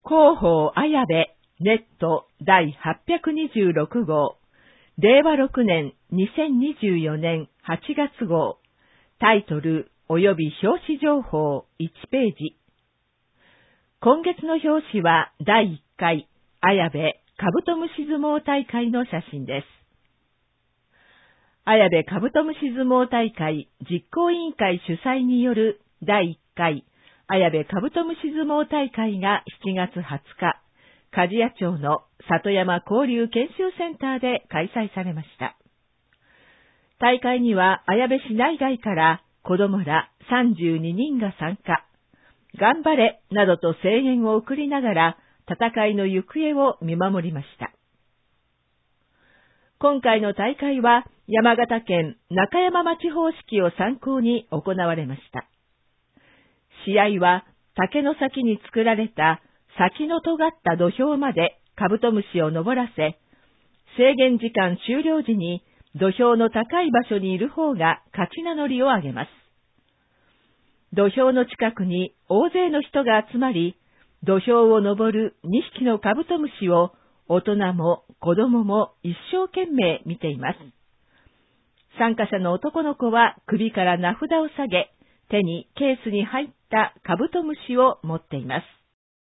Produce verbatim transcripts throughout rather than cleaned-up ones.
広報綾部ネット第はっぴゃくにじゅうろく号れいわろくねんにせんにじゅうよねんはちがつ号タイトル及び表紙情報いちページ。今月の表紙はだいいっかい綾部カブトムシ相撲大会の写真です。綾部カブトムシ相撲大会実行委員会主催によるだいいっかい綾部カブトムシ相撲大会がしちがつはつか、鍛冶屋町の里山交流研修センターで開催されました。大会には綾部市内外から子どもらさんじゅうににんが参加。頑張れなどと声援を送りながら戦いの行方を見守りました。今回の大会は山形県中山町方式を参考に行われました。試合は竹の先に作られた先の尖った土俵までカブトムシを登らせ、制限時間終了時に土俵の高い場所にいる方が勝ち名乗りを上げます。土俵の近くに大勢の人が集まり、土俵を登るにひきのカブトムシを大人も子供も一生懸命見ています。参加者の男の子は首から名札を下げ、手にケースに入ったカブトムシを持っています。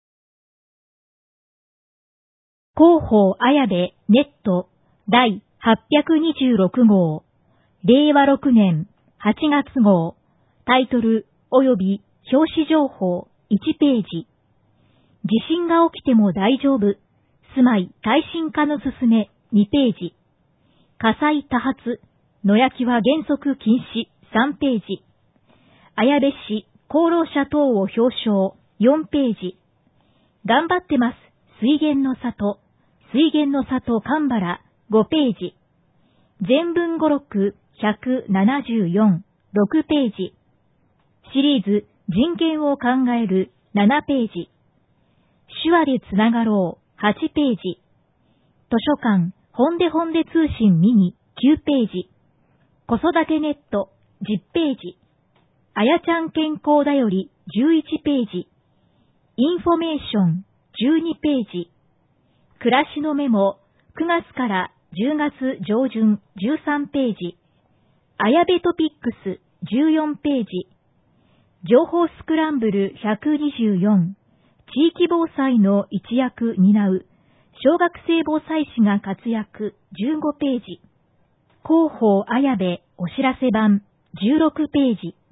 広報綾部ネット第はっぴゃくにじゅうろく号れいわろくねんはちがつ号タイトル及び表紙情報いちページ。地震が起きても大丈夫。住まい耐震化のすすめにページ。火災多発。野焼きは原則禁止さんページ。綾部市功労者等を表彰よんページ。頑張ってます。水源の里。水源の里神原ごページ。全文語録ひゃくななじゅうよんろくページ。シリーズ人権を考えるななページ。手話でつながろうはちページ。図書館ほんでほんで通信ミニきゅうページ。子育てネットじゅっページ。あやちゃん健康だよりじゅういちページ。インフォメーションじゅうにページ。暮らしのメモくがつからじゅうがつ上旬じゅうさんページ。あやべトピックスじゅうよんページ。情報スクランブルひゃくにじゅうよん。地域防災の一役担う小学生防災士が活躍じゅうごページ。広報綾部お知らせ版じゅうろくページ。